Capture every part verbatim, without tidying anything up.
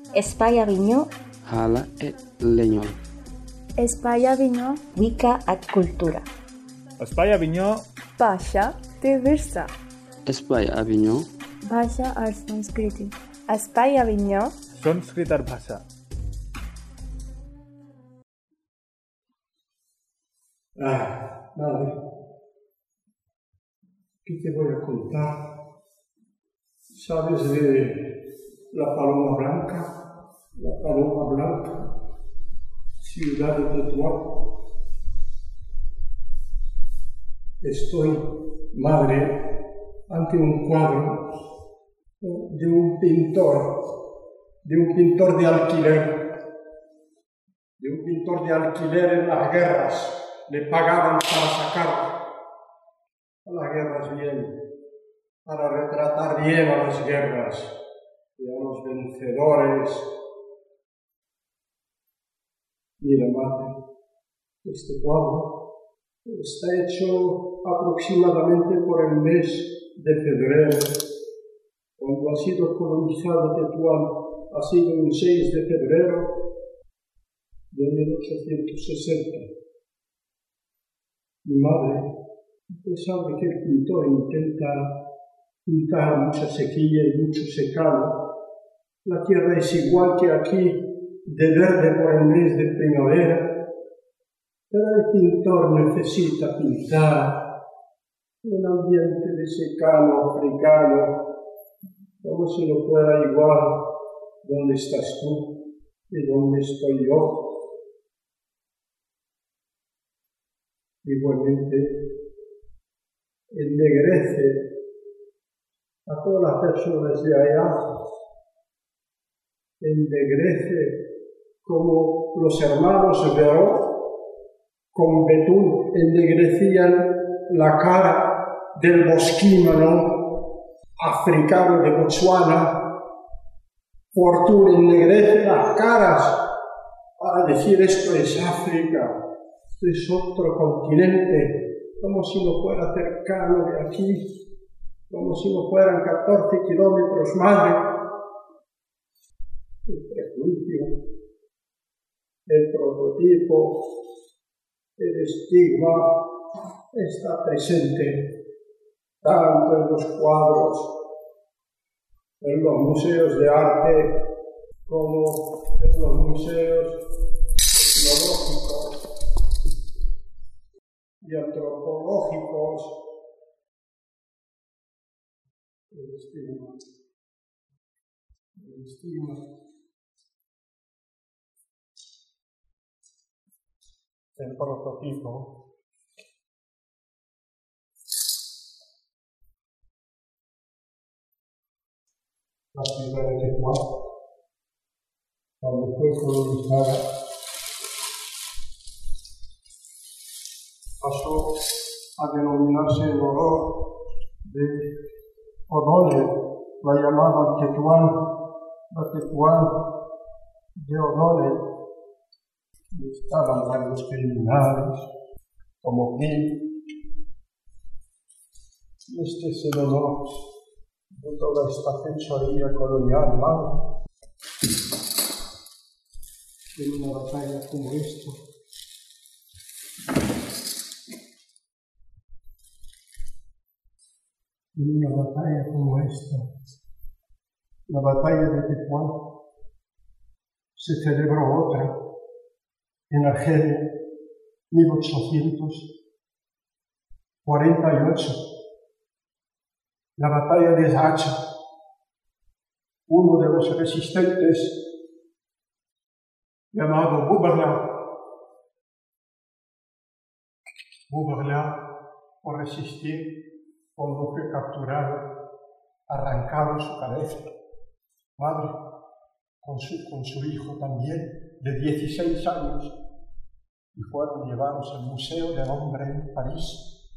Espai Aviñó, Hala e Leñol. Espai Aviñó, Wicca at Cultura. Espai Aviñó, Bhasha te Virsa. Espai Aviñó, Bhasha और संस्कृति. Espai Aviñó, Sanskrit और भाषा. Ah, madre, ¿qué te voy a contar? ¿Sabes de la Paloma Blanca? La Paloma Blanca, ciudad de Tetuán. Estoy, madre, ante un cuadro de un pintor, de un pintor de alquiler, de un pintor de alquiler en las guerras. Le pagaban para sacar a las guerras bien, para retratar bien a las guerras y a los vencedores. Mira, madre, este cuadro está hecho aproximadamente por el mes de febrero, cuando ha sido colonizado Tetuán, ha sido un seis de febrero de mil ochocientos sesenta. Mi madre, a pesar de que el pintor intenta pintar mucha sequía y mucho secado, la tierra es igual que aquí, de verde por el mes de primavera, pero el pintor necesita pintar un ambiente de secano africano, como si no fuera igual donde estás tú y donde estoy yo. Igualmente, ennegrece a todas las personas de allá, ennegrece como los hermanos Veró con betún ennegrecían la cara del bosquímano africano de Botsuana. Fortuna ennegrece las caras para decir esto es África. Es otro continente, como si no fuera cercano de aquí, como si no fueran catorce kilómetros más. El prejuicio, el prototipo, el estigma está presente tanto en los cuadros, en los museos de arte, como en los museos tecnológicos y antropológicos. El estigma, el estigma. El prototipo. La ciudad de Tetuán, cuando fue colonizada, pasó a denominarse en honor de O'Donnell, la llamaban Tetuán, la Tetuán de O'Donnell. Estaban varios criminales, como Gil. Este es el honor de toda esta fechoría colonial, madre. En una batalla como esta, en una batalla como esta, la batalla de Tetuán, se celebró otra en Argelia, mil ochocientos cuarenta y ocho, la batalla de Zacha. Uno de los resistentes, llamado Boubarla, Boubarla, por resistir, cuando fue capturado, arrancaron su cabeza. Madre, con su, con su hijo también, de dieciséis años, y fueron llevados al Museo del Hombre en París.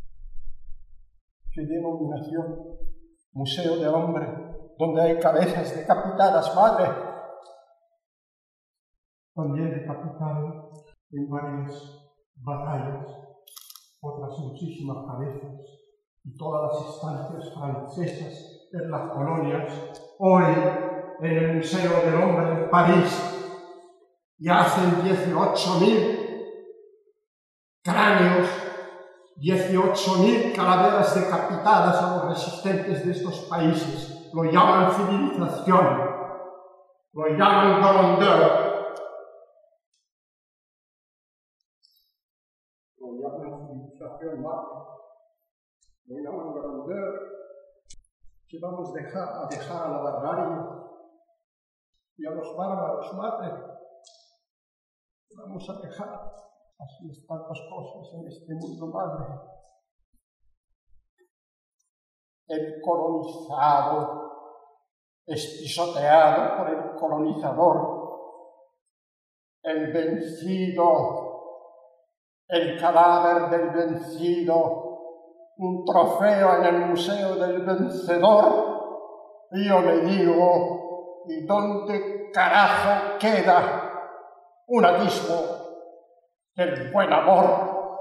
¿Qué denominación? Museo del Hombre, donde hay cabezas decapitadas, madre. También decapitaron en varias batallas otras muchísimas cabezas, y todas las estancias francesas en las colonias. Hoy en el Museo del Hombre en París, y hacen dieciocho mil cráneos, dieciocho mil calaveras decapitadas a los resistentes de estos países. Lo llaman civilización, lo llaman grandeur, lo llaman civilización mate, lo llaman grandeur. Que vamos a dejar, a dejar a la barbarie y a los bárbaros mate. Vamos a dejar así tantas cosas en este mundo madre. El colonizado es pisoteado por el colonizador. El vencido, el cadáver del vencido, un trofeo en el museo del vencedor. Yo me digo, ¿y dónde carajo queda un atisbo del buen amor?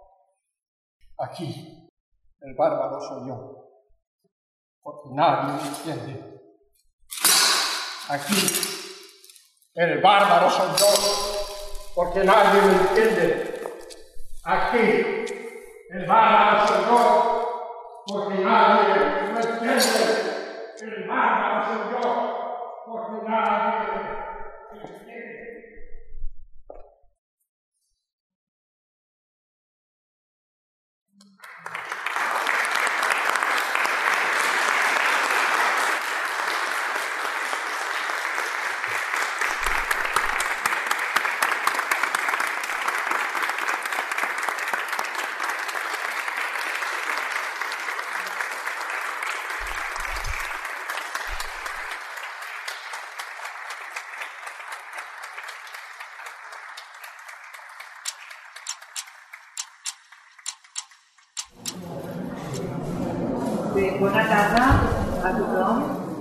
Aquí, el bárbaro soy yo, porque nadie me entiende. Aquí, el bárbaro soy yo, porque nadie me entiende. Aquí, el bárbaro soy yo, porque nadie me entiende. El bárbaro soy yo, porque nadie me entiende. Bé, bona tarda a tothom.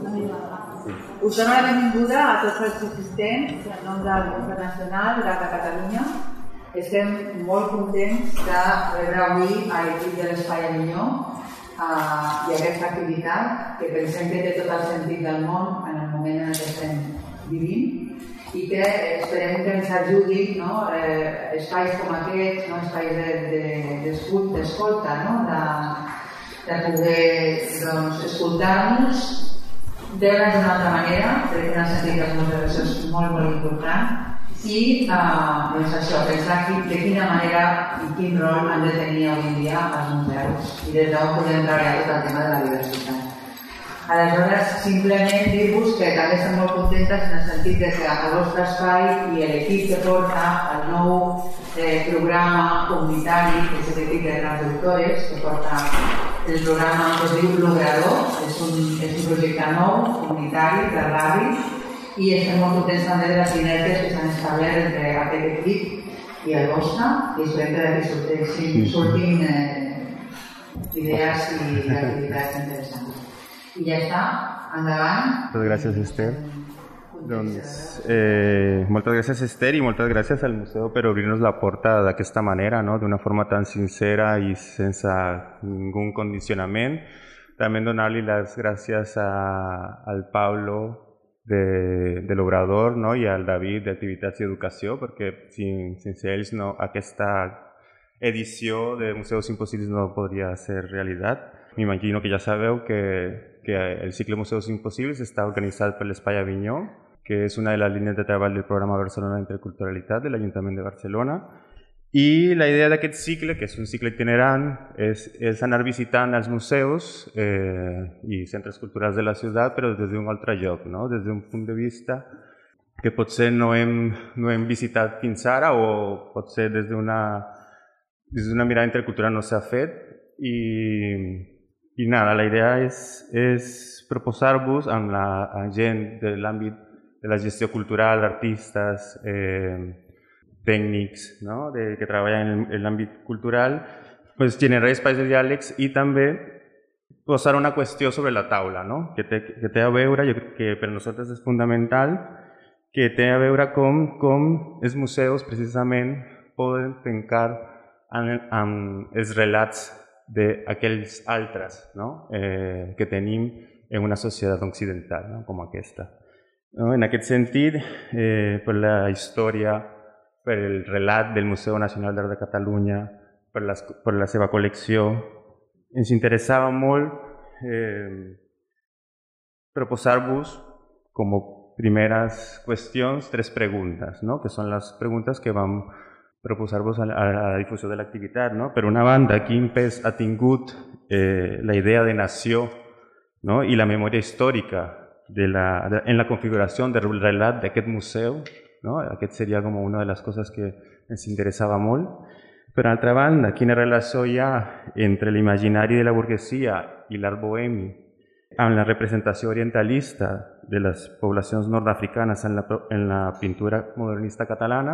Us dono la benvinguda a tots els assistents en nom del Museu Nacional de Catalunya. Estem molt contents de rebre avui a l'equip de l'Espai Avinyó i aquesta activitat que pensem que té tot el sentit del món en el moment en què estem vivint i que esperem que ens ajudi, no? eh, espais com aquests, no? espais d'escolta, no? de, de poder doncs, escoltar-nos, veure'ns d'una altra manera, crec que en el sentit que això és molt, molt important, i eh, doncs això, pensar de quina manera i quin rol han de tenir avui en dia els museus i des d'on podem treballar tot el tema de la diversitat. Aleshores, simplement dir-vos que també estem molt contentes en el sentit que el vostre espai i l'equip que porta el nou eh, programa comunitari, que és l'equip de traductores, que porta el programa que es diu Logrador, és un, és un projecte nou, comunitari, del barri, i estem molt contents també de les sinergies que s'han establert entre aquest equip i el vostre, i esperem que d'aquí surtin, surtin eh, idees i activitats interessants. I ja està, endavant. Moltes gràcies, Esther. Doncs, eh, moltes gràcies, Esther, i moltes gràcies al museu per obrir-nos la porta d'aquesta manera, no? D'una forma tan sincera i sense ningú condicionament. També donar-li les gràcies a, al Pablo de, de l'Obrador, no? I al David d'Activitats i Educació, perquè sin, sense ells no, aquesta edició de Museus Impossibles no podria ser realitat. M'imagino que ja sabeu que, que el cicle Museus Impossibles està organitzat per l'Espai Avinyó, que és una de les línies de treball del programa Barcelona d'Interculturalitat de l'Ajuntament de Barcelona. I la idea d'aquest cicle, que és un cicle itinerant, és, és anar visitant els museus eh, i centres culturals de la ciutat, però des d'un altre lloc, no? Des d'un punt de vista que potser no hem, no hem visitat fins ara, o potser des d'una des d'una mirada intercultural no s'ha fet. I, i nada, la idea és, és proposar-vos amb la gent de l'àmbit de la gestió cultural, artistes, eh, tècnics, no? de, que treballen en l'àmbit cultural, pues, generar espais de diàlegs i també posar una qüestió sobre la taula, no? que, té, que té a veure, jo crec que per nosaltres és fundamental, que té a veure com, com els museus precisament poden trencar amb, amb els relats d'aquells altres, no? eh, que tenim en una societat occidental, no? com aquesta. No? En aquest sentit, eh, per la història, per el relat del Museu Nacional d'Art de Catalunya, per, les, per la seva col·lecció, ens interessava molt eh, proposar-vos com a primeres qüestions tres preguntes, no? Que són les preguntes que vam proposar-vos a, a la difusió de l'activitat. No? Per una banda, quin pes ha tingut eh, la idea de nació, no? I la memòria històrica de la, de, en la configuració del relat d'aquest museu, no? Aquest seria com una de les coses que ens interessava molt. Per altra banda, quina relació hi ha entre l'imaginari de la burguesia i l'art bohemi amb la representació orientalista de les poblacions nord-africanes en la, en la pintura modernista catalana,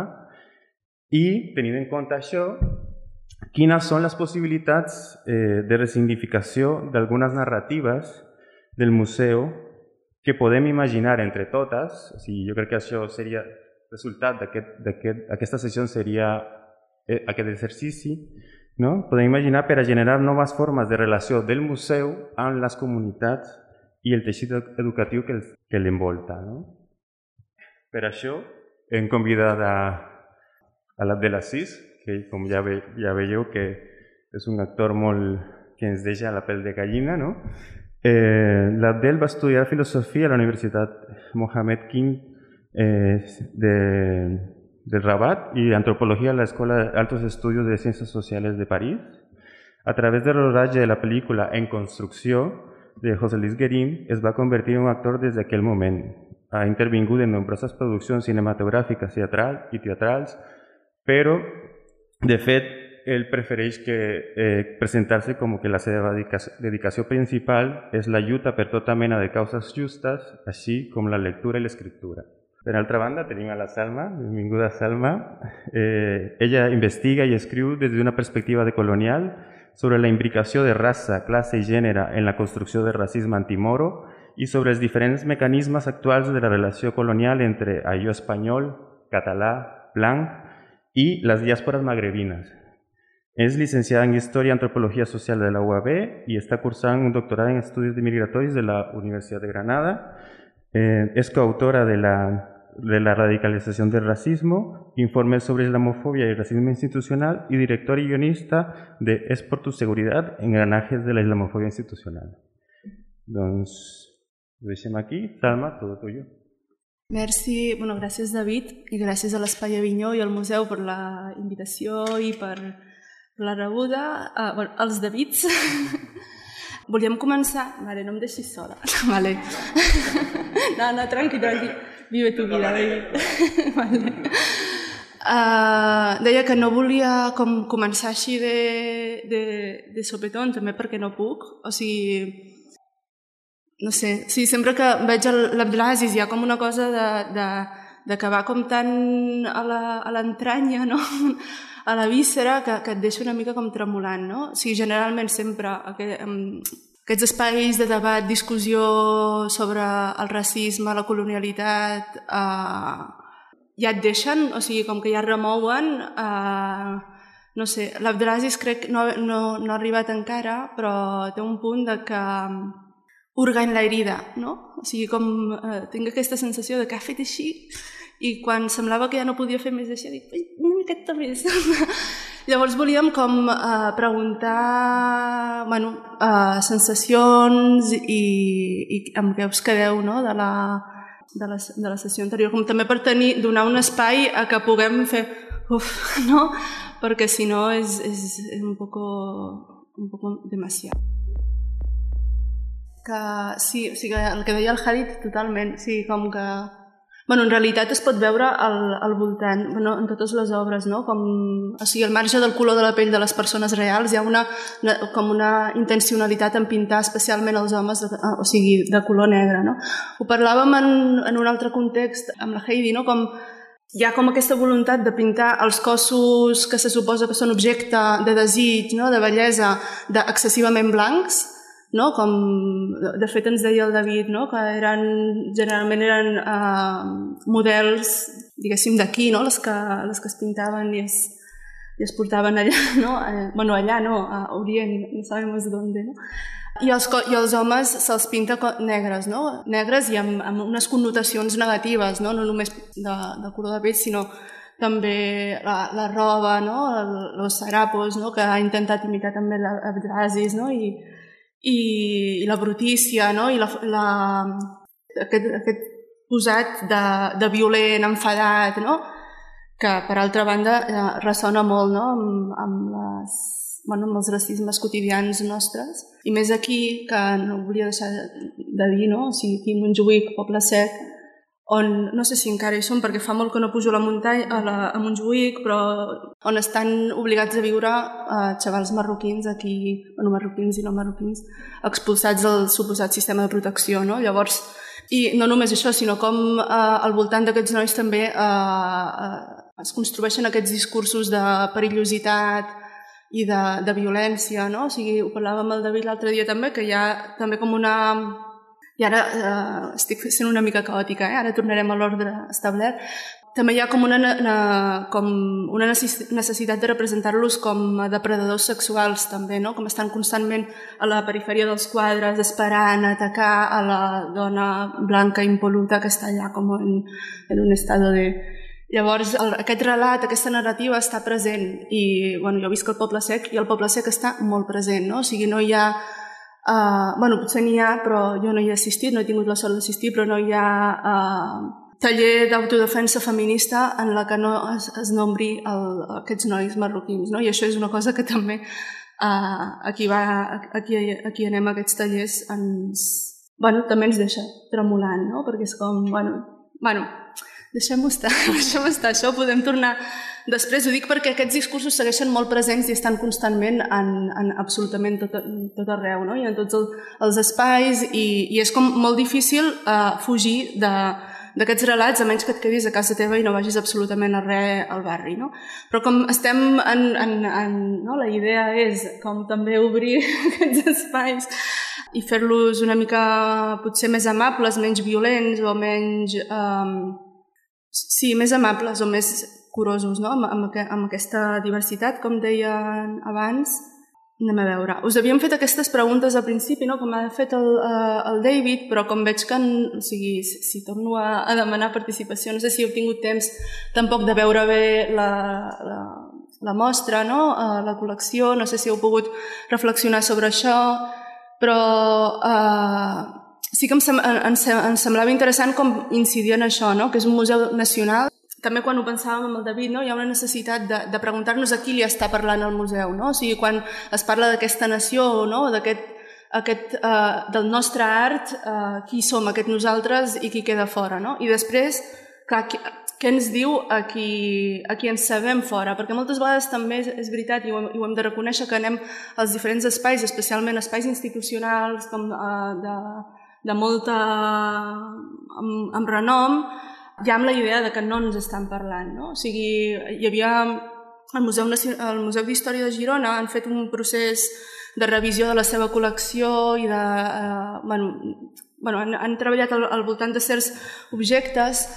i, tenint en compte això, quines són les possibilitats eh, de resignificació d'algunes narratives del museu que podem imaginar entre totes. O sigui, jo crec que això seria el resultat d'aquesta sessió, seria eh, aquest exercici, no? Podem imaginar per a generar noves formes de relació del museu amb les comunitats i el teixit educatiu que, que l'envolta. No? Per això hem convidat a, a l'Abdelaziz, que com ja, ve, ja veieu que és un actor molt que ens deixa la pell de gallina, no? Eh, L'Abdel va estudiar filosofia a la Universitat Mohammed King eh, de, de Rabat i antropologia a la Escuela de Altos Estudios de Ciencias Sociales de París. A través del rodatge de la pel·lícula En construcció de José Luis Guérin, es va convertir en un actor des d'aquell moment. Ha intervingut en nombroses produccions cinematogràfiques teatral i teatrals, però, de fet, ell prefereix que, eh, presentar-se com que la seva dedicació principal és la lluita per tota mena de causes justes, així com la lectura i l'escriptura. Per altra banda, tenim a la Salma, benvinguda Salma. Eh, ella investiga i escriu des d'una perspectiva decolonial sobre la imbricació de raça, classe i gènere en la construcció del racisme antimoro i sobre els diferents mecanismes actuals de la relació colonial entre allò espanyol, català, blanc i les diàspores magrebines. És llicenciada en Història i Antropologia Social de la U A B i està cursant un doctorat en Estudis Migratoris de la Universitat de Granada. Eh, és coautora de la, de la radicalización del racismo, informes sobre islamofobia y racismo institucional y directora y guionista de Es por tu seguridad, engranajes de la islamofobia institucional. Doncs ho deixem aquí. Salma, tot tuyo. Merci, bueno, gràcies David i gràcies a l'Espai Avinyó i al museu per la invitació i per la rebuda. Uh, bueno, els Davids. Volíem començar... Vale, no em deixis sola. Vale. No, no, tranqui, tranqui. Vive tu vida, David. Vale. Uh, deia que no volia com començar així de, de, de sopetón, també perquè no puc. O sigui... No sé, sí, sempre que veig l'Abdelaziz hi ha com una cosa de, de, de que va com tan a l'entranya, no? A la víscera, que, que et deixa una mica com tremolant, no? O sigui, generalment sempre aquest, aquests espais de debat, discussió sobre el racisme, la colonialitat, eh, ja et deixen, o sigui, com que ja remouen, eh, no sé, l'Abdelaziz crec que no, no, no ha arribat encara, però té un punt de que hurga en la herida, no? O sigui, com eh, tinc aquesta sensació de que ha fet així i quan semblava que ja no podia fer més d'això, dic, una miqueta més. Llavors volíem com eh, preguntar, bueno, eh, sensacions i, i amb què us quedeu, no?, de la, de la, de la sessió anterior, com també per tenir, donar un espai a que puguem fer, uf, no?, perquè si no és, és, és un poco, un poco demasiado. Que sí, o sigui, el que deia el Hadid totalment, sí, com que... Bueno, en realitat es pot veure al, al voltant, bueno, en totes les obres, no? Com, o sigui, al marge del color de la pell de les persones reals hi ha una, com una intencionalitat en pintar especialment els homes, de, o sigui, de color negre, no? Ho parlàvem en, en un altre context amb la Heidi, no? Com hi ha com aquesta voluntat de pintar els cossos que se suposa que són objecte de desig, no? De bellesa, d'excessivament blancs, no? Com, de fet ens deia el David, no? Que eren, generalment eren uh, models, diguéssim, d'aquí, no? les, que, les que es pintaven i es, i es portaven allà, no? Eh, bueno, allà no, a Orient, no sabemos dónde, no? I els, i els homes se'ls pinta negres, no? Negres i amb, amb unes connotacions negatives, no, no només de, de color de pell, sinó també la, la roba, no? Els sarapos, no? Que ha intentat imitar també l'Abdelazis, no? I, i, i la brutícia, no? I la, la, aquest, aquest posat de, de violent, enfadat, no? Que per altra banda ressona molt, no? amb, amb les... Bueno, amb els racismes quotidians nostres. I més aquí, que no volia deixar de dir, no? O sigui, aquí a Montjuïc, Poble Sec, on, no sé si encara hi som, perquè fa molt que no pujo a la muntanya, a, la, a Montjuïc, però on estan obligats a viure eh, xavals marroquins aquí, bueno, marroquins i no marroquins, expulsats del suposat sistema de protecció, no? Llavors, i no només això, sinó com eh, al voltant d'aquests nois també eh, eh, es construeixen aquests discursos de perillositat i de, de violència, no? O sigui, ho parlàvem amb el David l'altre dia també, que hi ha també com una... I ara eh, estic sent una mica caòtica, eh? Ara tornarem a l'ordre establert. També hi ha com una, una, com una necessitat de representar-los com a depredadors sexuals també, no? Com estan constantment a la perifèria dels quadres, esperant atacar a la dona blanca impoluta que està allà com en, en un estado de... Llavors, el, aquest relat, aquesta narrativa està present i, bueno, jo visc al Poble Sec i el Poble Sec està molt present, no? O sigui, no hi ha... Uh, bueno, potser n'hi ha, però jo no hi he assistit, no he tingut la sort d'assistir, però no hi ha uh, taller d'autodefensa feminista en la que no es, es nombri el, aquests nois marroquins, no? I això és una cosa que també uh, aquí, va, aquí, aquí anem a aquests tallers ens... Bueno, també ens deixa tremolant, no? Perquè és com, bueno... bueno deixem-ho estar, deixem-ho estar, això ho podem tornar després. Ho dic perquè aquests discursos segueixen molt presents i estan constantment en, en absolutament tot, tot arreu, no? I en tots el, els espais i, i és com molt difícil uh, fugir d'aquests relats, a menys que et quedis a casa teva i no vagis absolutament a res al barri, no? Però com estem en... en, en no? La idea és com també obrir aquests espais i fer-los una mica potser més amables, menys violents o menys... Um, Sí, més amables o més curosos, no? amb, amb, amb aquesta diversitat, com deien abans. Anem a veure. Us havíem fet aquestes preguntes al principi, no? Com ha fet el, el David, però com veig que, o sigui, si torno a, a demanar participació, no sé si heu tingut temps tampoc de veure bé la, la, la mostra, no? La col·lecció, no sé si heu pogut reflexionar sobre això, però... Eh, sí que em, sem em, em semblava interessant com incidir en això, no? Que és un museu nacional. També quan ho pensàvem amb el David, no? Hi ha una necessitat de, de preguntar-nos a qui li està parlant el museu, no? O sigui, quan es parla d'aquesta nació, no? D'aquest, aquest, eh, del nostre art, eh, qui som aquest nosaltres i qui queda fora, no? I després, clar, qui, què ens diu a qui, a qui ens sabem fora? Perquè moltes vegades també és, és veritat i ho, hem, i ho hem de reconèixer que anem als diferents espais, especialment espais institucionals com eh, de... de molta... amb, amb renom, ja amb la idea de que no ens estan parlant, no? O sigui, hi havia... El Museu, el Museu d'Història de Girona han fet un procés de revisió de la seva col·lecció i de... Eh, bueno, bueno, han, han treballat al, al voltant de certs objectes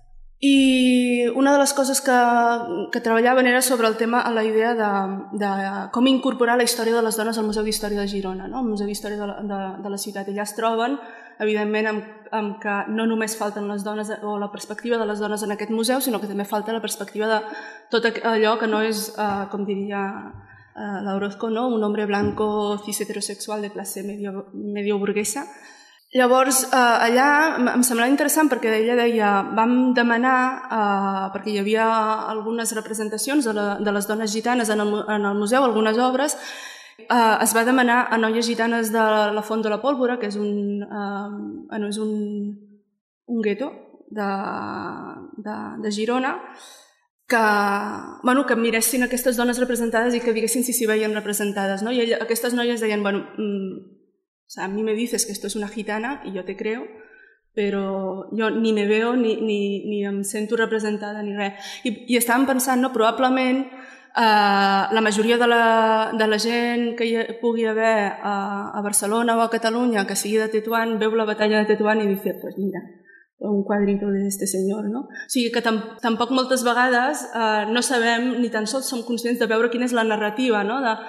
i una de les coses que, que treballaven era sobre el tema, a la idea de, de com incorporar la història de les dones al Museu d'Història de Girona, no? El Museu d'Història de, de, de la ciutat. Allà es troben, evidentment, amb, amb que no només falten les dones o la perspectiva de les dones en aquest museu, sinó que també falta la perspectiva de tot allò que no és, eh, com diria eh, l'Orozco, no? Un hombre blanco cis heterosexual de classe medio, medio burguesa. Llavors, eh, allà em semblava interessant perquè ella deia, vam demanar, eh, perquè hi havia algunes representacions de, la, de les dones gitanes en el, en el museu, algunes obres, eh, es va demanar a noies gitanes de la Font de la Pólvora, que és un, eh, és un, un gueto de, de, de Girona, que, bueno, que miressin aquestes dones representades i que diguessin si s'hi veien representades, no? I ella, aquestes noies deien, bueno, mm, o sea, a mí me dices que esto es una gitana y yo te creo, pero yo ni me veo ni, ni, ni em sento representada ni res. I, i estàvem pensant, no, probablement eh, la majoria de la, de la gent que hi pugui haver a, a Barcelona o a Catalunya que sigui de Tetuán, veu la batalla de Tetuán i dice, pues mira, un quadrito de este senyor, no? O sigui que tam tampoc moltes vegades eh, no sabem ni tan sols som conscients de veure quina és la narrativa, no? De,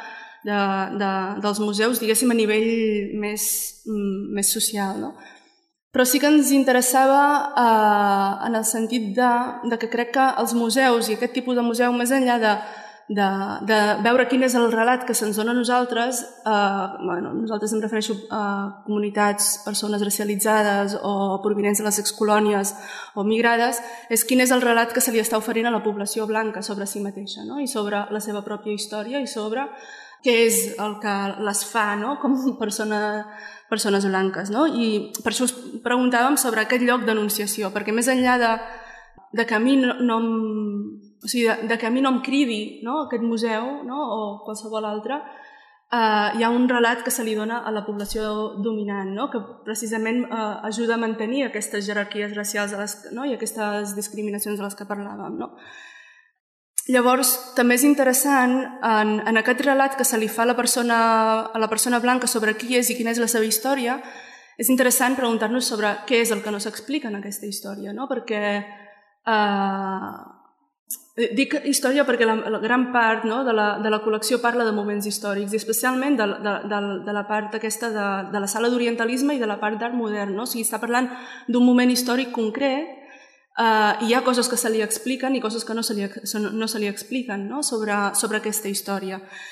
de, de, dels museus, diguéssim, a nivell més, més social, no? Però sí que ens interessava eh, en el sentit de, de que crec que els museus i aquest tipus de museu, més enllà de, de, de veure quin és el relat que se'ns dona a nosaltres, eh, bueno, nosaltres em refereixo a comunitats, persones racialitzades o provinents de les excolònies o migrades, és quin és el relat que se li està oferint a la població blanca sobre si mateixa, no? I sobre la seva pròpia història i sobre què és el que les fa, no? Com persona... persones blanques, no? I per això us preguntàvem sobre aquest lloc d'enunciació, perquè més enllà de, de que a mi no, no em, o sigui, de, de que a mi no em cridi, no? Aquest museu, no? O qualsevol altre, eh, hi ha un relat que se li dona a la població dominant, no? Que precisament eh, ajuda a mantenir aquestes jerarquies racials a les, no? I aquestes discriminacions de les que parlàvem, no? Llavors, també és interessant, en, en aquest relat que se li fa a la, persona, a la persona blanca sobre qui és i quina és la seva història, és interessant preguntar-nos sobre què és el que no s'explica en aquesta història, no? Perquè, eh, dic història perquè la, la gran part, no, de, la, de la col·lecció parla de moments històrics, i especialment de, de, de, de la part aquesta de, de la sala d'orientalisme i de la part d'art modern, no? O sigui, està parlant d'un moment històric concret. Uh, hi ha coses que se li expliquen i coses que no se li, no se li expliquen, no? sobre, sobre aquesta història.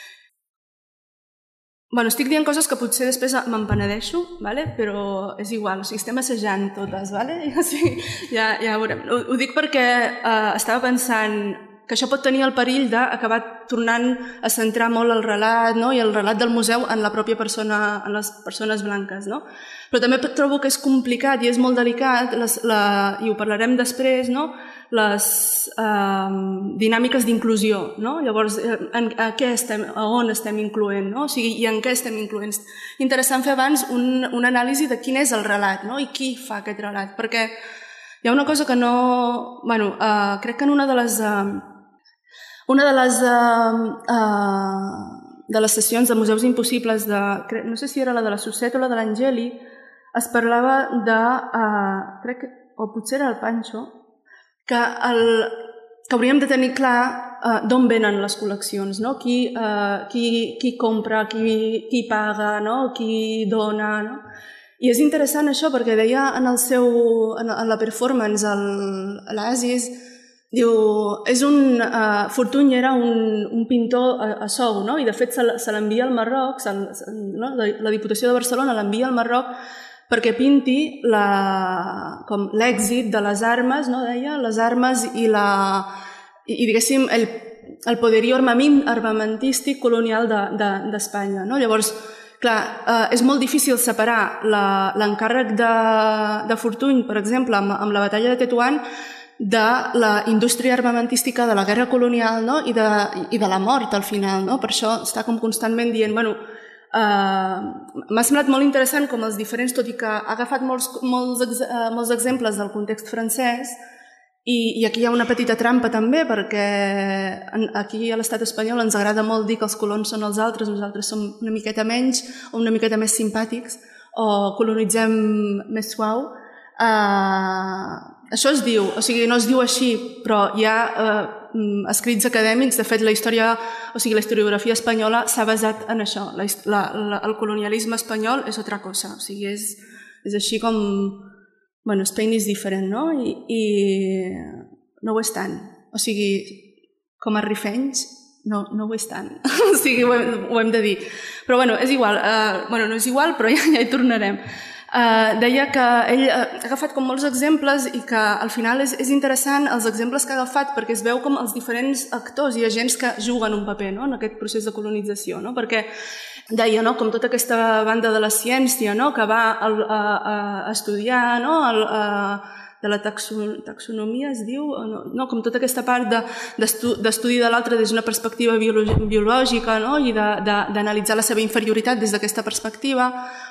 Bueno, estic dient coses que potser després me'n penedeixo, vale? Però és igual, o sigui, estem assajant totes, vale? O sigui, ja, ja ho veurem. Ho, ho dic perquè uh, estava pensant que això pot tenir el perill d'acabar tornant a centrar molt el relat, no? I el relat del museu en la pròpia persona, en les persones blanques, no? Però també trobo que és complicat i és molt delicat, les, la, i ho parlarem després, no? Les eh, dinàmiques d'inclusió, no? Llavors, en, a, què estem, a on estem incloent, no? O sigui, i en què estem incloent. Interessant fer abans un, un anàlisi de quin és el relat, no? I qui fa aquest relat, perquè hi ha una cosa que no... Bueno, eh, crec que en una de les... Eh, una de les... Eh, eh, de les sessions de Museus Impossibles, de, no sé si era la de la Susset o la de l'Angeli, es parlava de, uh, crec que, o potser era el Pancho, que, el, que hauríem de tenir clar uh, d'on venen les col·leccions, no? Qui, uh, qui, qui compra, qui, qui paga, no? Qui dona, no? I és interessant això perquè deia en, el seu, en, en la performance l'Aziz, diu, és un, uh, Fortuny era un, un pintor a, a sou, no? I de fet se, se l'envia al Marroc, se, no? la, la Diputació de Barcelona l'envia al Marroc perquè pinti l'èxit de les armes, no? Deia, les armes i, la, i, i diguéssim, el, el poderío armamentístic colonial d'Espanya. De, de, no? Llavors, clar, eh, és molt difícil separar l'encàrrec de, de Fortuny, per exemple, amb, amb la batalla de Tetuan, de la indústria armamentística de la guerra colonial, no? I, de, i de la mort al final, no? Per això està com constantment dient, bueno, eh, m'ha semblat molt interessant com els diferents, tot i que ha agafat molts, molts, uh, molts exemples del context francès, i, i aquí hi ha una petita trampa també, perquè aquí a l'estat espanyol ens agrada molt dir que els colons són els altres, nosaltres som una miqueta menys o una miqueta més simpàtics, o colonitzem més suau. Uh, això es diu, o sigui, no es diu així, però hi ha eh, escrits acadèmics. De fet, la història, o sigui, la historiografia espanyola s'ha basat en això. La, la, la, el colonialisme espanyol és altra cosa, o sigui, és, és així com... Bueno, Spain is different, no? I, i no ho és tant. O sigui, com a rifenys, no, no ho és tant. O sigui, ho hem, ho hem de dir. Però, bueno, és igual. Uh, bueno, no és igual, però ja, ja hi tornarem. Uh, deia que ell ha agafat com molts exemples i que al final és, és interessant els exemples que ha agafat perquè es veu com els diferents actors i agents que juguen un paper, no? En aquest procés de colonització, no? Perquè deia, no? Com tota aquesta banda de la ciència, no? Que va a, a, a estudiar, no? El, a, de la taxon, taxonomia es diu, no? No? Com tota aquesta part d'estudi de, de l'altre des d'una perspectiva biològica, no? I d'analitzar la seva inferioritat des d'aquesta perspectiva.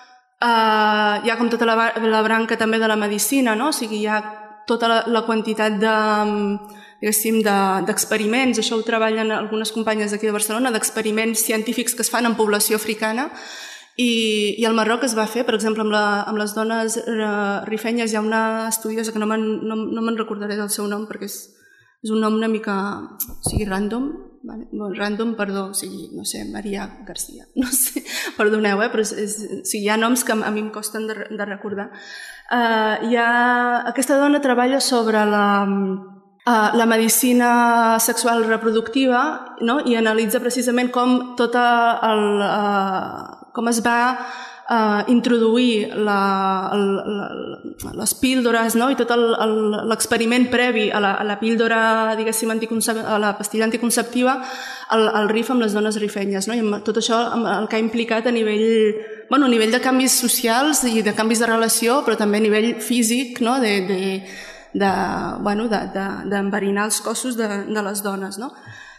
Uh, hi ha com tota la, la branca també de la medicina, no? O sigui, hi ha tota la, la quantitat de, diguéssim, d'experiments, això ho treballen algunes companyes d'aquí de Barcelona, d'experiments científics que es fan en població africana, i, i al Marroc es va fer, per exemple, amb, la, amb les dones uh, rifenyes, hi ha una estudiosa que no me'n no, no me recordaré del seu nom perquè és, és un nom una mica, o sigui, random, vale? Bon, random, perdó, o sigui, no sé, Maria Garcia, no sé, perdoneu, eh, però és, és, o sigui, hi ha noms que a mi em costen de, de recordar. Uh, hi ha, aquesta dona treballa sobre la, uh, la medicina sexual reproductiva, no? I analitza precisament com tota el, uh, com es va Uh, introduir la, el, la, les píldores, no? I tot l'experiment previ a la, a la píldora, diguéssim, a la pastilla anticonceptiva, el, el R I F amb les dones rifenyes, no? I amb tot això el que ha implicat a nivell, bueno, a nivell de canvis socials i de canvis de relació, però també a nivell físic, no? de, de, de, bueno, de, de, d'enverinar els cossos de, de les dones, no?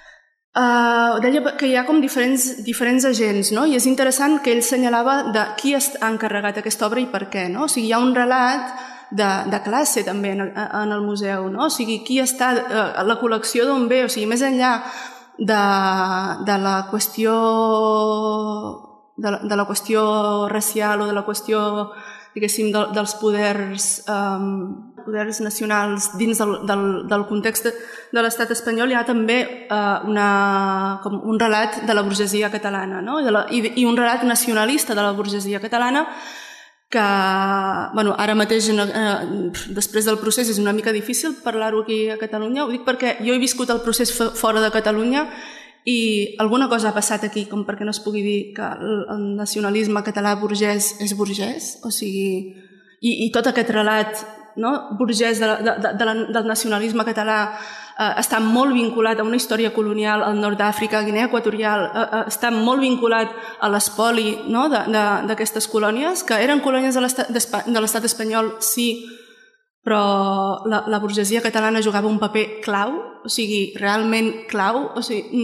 Uh, deia que hi ha com diferents, diferents agents, no? I és interessant que ell assenyalava de qui ha encarregat aquesta obra i per què, no? O sigui, hi ha un relat de, de classe també en, en el museu, no? O sigui, qui està, uh, la col·lecció d'on ve, o sigui, més enllà de, de la qüestió de la, de la qüestió racial o de la qüestió, diguéssim, de, dels poders um, poders nacionals dins del, del, del context de, de l'estat espanyol, hi ha també uh, una, com un relat de la burgesia catalana, no? I, de la, i, i un relat nacionalista de la burgesia catalana que, bueno, ara mateix, eh, després del procés, és una mica difícil parlar-ho aquí a Catalunya. Ho dic perquè jo he viscut el procés fora de Catalunya i alguna cosa ha passat aquí com perquè no es pugui dir que el nacionalisme català burgès és burgès, o sigui, i, i tot aquest relat, no? burgès de, de, de, de, del nacionalisme català eh, està molt vinculat a una història colonial al nord d'Àfrica, a Guinea Equatorial, eh, eh, està molt vinculat a l'espoli, no? d'aquestes colònies, que eren colònies de l'estat espanyol, sí, però la, la burgesia catalana jugava un paper clau, o sigui, realment clau, o sigui,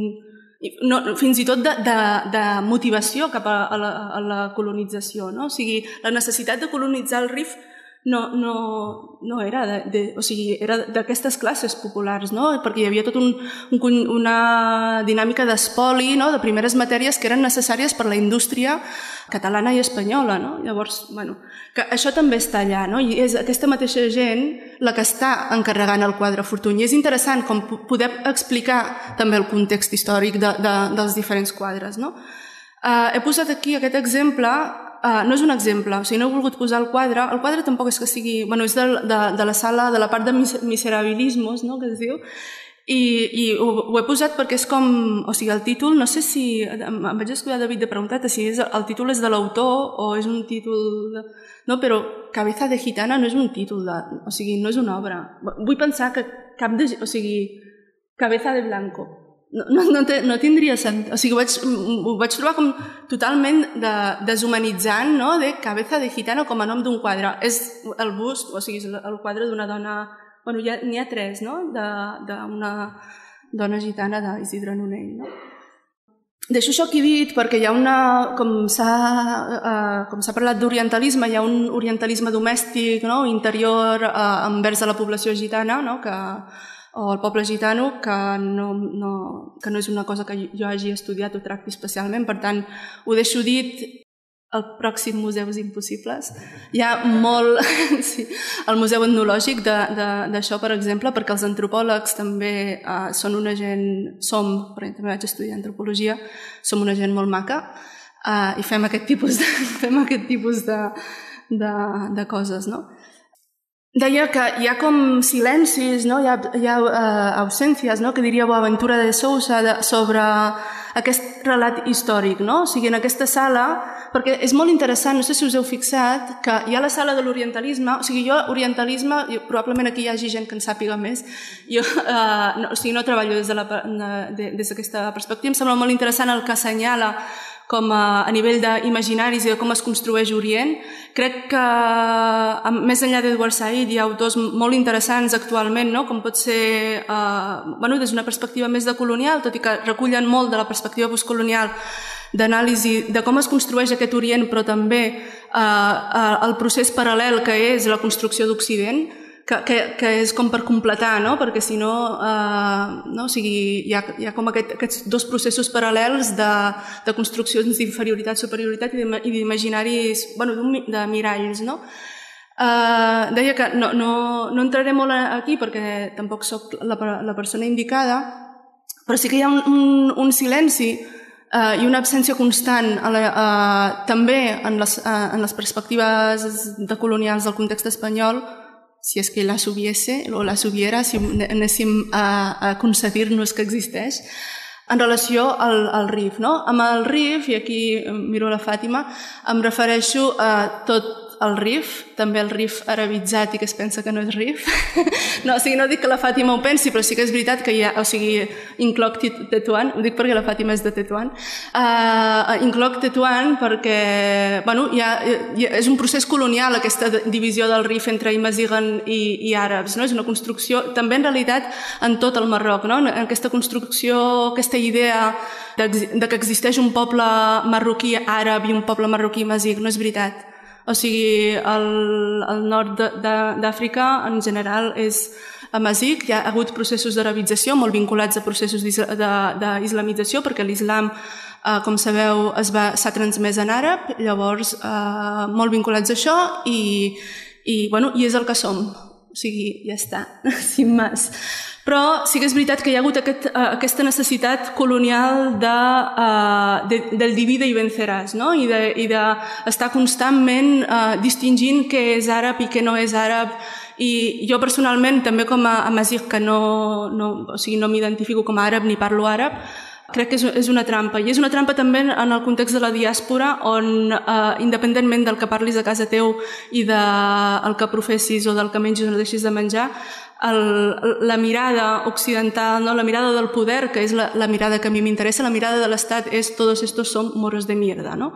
no, fins i tot de, de, de motivació cap a, a, la, a la colonització, no? O sigui, la necessitat de colonitzar el R I F no, no, no era de, de, o sigui, era d'aquestes classes populars, no? Perquè hi havia tot un, un, una dinàmica d'espoli, no? De primeres matèries que eren necessàries per la indústria catalana i espanyola, no? Llavors, bueno, que això també està allà, no? I és aquesta mateixa gent la que està encarregant el quadre Fortuny. I és interessant com poder explicar també el context històric de, de, dels diferents quadres, no? Uh, he posat aquí aquest exemple. Uh, no és un exemple, o sigui, no he volgut posar el quadre. El quadre tampoc és que sigui... Bueno, és de, de, de la sala, de la part de Miserabilismos, no?, que es diu, i, i ho, ho he posat perquè és com... O sigui, el títol, no sé si... Em vaig descuidar, David, de preguntar-te si és, el títol és de l'autor o és un títol... De... No, però Cabeza de Gitana no és un títol, de, o sigui, no és una obra. Vull pensar que cap de... O sigui, Cabeza de Blanco. No, no, no, te, no tindria sentit. O sigui, ho vaig, ho vaig trobar com totalment de, deshumanitzant, no?, de Cabeza de Gitana com a nom d'un quadre. És el bust, o sigui, és el quadre d'una dona... Bueno, n'hi ha, ha tres, no?, d'una dona gitana d'Isidre Nonell, no? Deixo això aquí dit perquè hi ha una... Com s'ha eh, com s'ha parlat d'orientalisme, hi ha un orientalisme domèstic, no?, interior eh, envers a la població gitana, no?, que... o el poble gitano, que no, no, que no és una cosa que jo hagi estudiat o tracti especialment, per tant, ho deixo dit. El pròxim Museus Impossibles. Hi ha molt... Sí, el Museu Etnològic d'això, per exemple, perquè els antropòlegs també eh, són una gent... Som, perquè també vaig estudiar antropologia, som una gent molt maca eh, i fem aquest tipus de, fem aquest tipus de, de, de coses, no? Deia que hi ha com silencis, no? Hi ha, hi ha uh, ausències, no?, que diria Boaventura de Sousa, de, sobre aquest relat històric, no? O sigui, en aquesta sala, perquè és molt interessant, no sé si us heu fixat, que hi ha la sala de l'orientalisme, o sigui, jo orientalisme, jo, probablement aquí hi hagi gent que en sàpiga més, jo uh, no, o sigui, no treballo des de la, de, des d'aquesta perspectiva, em sembla molt interessant el que assenyala com a, a nivell d'imaginaris i de com es construeix Orient. Crec que, més enllà d'Edward Said, hi ha autors molt interessants actualment, no?, com pot ser, eh, bueno, des d'una perspectiva més de colonial, tot i que recullen molt de la perspectiva postcolonial, d'anàlisi de com es construeix aquest Orient, però també eh, el procés paral·lel que és la construcció d'Occident, que, que, que és com per completar, no?, perquè si no, eh, no? O sigui, hi ha, hi ha com aquest, aquests dos processos paral·lels de, de construccions d'inferioritat, superioritat i d'imaginaris, bueno, de miralls, no? Eh, deia que no, no, no entraré molt aquí perquè tampoc soc la, la persona indicada, però sí que hi ha un, un, un silenci uh, i una absència constant a la, uh, també en les, uh, en les perspectives decolonials del context espanyol, si és que las hubiese o las hubiera, si anéssim a, a concedir-nos que existeix, en relació al, al R I F. No? Amb el R I F, i aquí miro la Fàtima, em refereixo a tot el R I F, també el R I F arabitzat i que es pensa que no és R I F. No, o sigui, no dic que la Fàtima ho pensi, però sí que és veritat que hi ha, o sigui, incloc Tetuan, ho dic perquè la Fàtima és de Tetuan, uh, incloc Tetuan perquè, bueno, hi ha, hi ha, és un procés colonial aquesta divisió del R I F entre Imazighen i, i àrabs, no? És una construcció, també en realitat en tot el Marroc, no? En aquesta construcció, aquesta idea de, de que existeix un poble marroquí àrab i un poble marroquí imazigh, no és veritat. O sigui, el, el nord d'Àfrica en general és amazigh, hi ha hagut processos d'arabització molt vinculats a processos d'islamització perquè l'islam, eh, com sabeu, s'ha transmès en àrab, llavors eh, molt vinculats a això i, i, bueno, i és el que som. O sigui, ja està, sin més. Però sí que és veritat que hi ha hagut aquest, uh, aquesta necessitat colonial de, uh, de, del divide i venceràs, no? I d'estar de, constantment uh, distingint què és àrab i què no és àrab. I jo personalment, també com a amazigh, que no, no, o sigui, no m'identifico com a àrab ni parlo àrab, crec que és, és una trampa. I és una trampa també en el context de la diàspora on, eh, independentment del que parlis a casa teu i del que professis o del que mengis o no deixis de menjar, el, la mirada occidental, no? La mirada del poder, que és la, la mirada que a mi m'interessa, la mirada de l'Estat és todos estos son moros de mierda. No?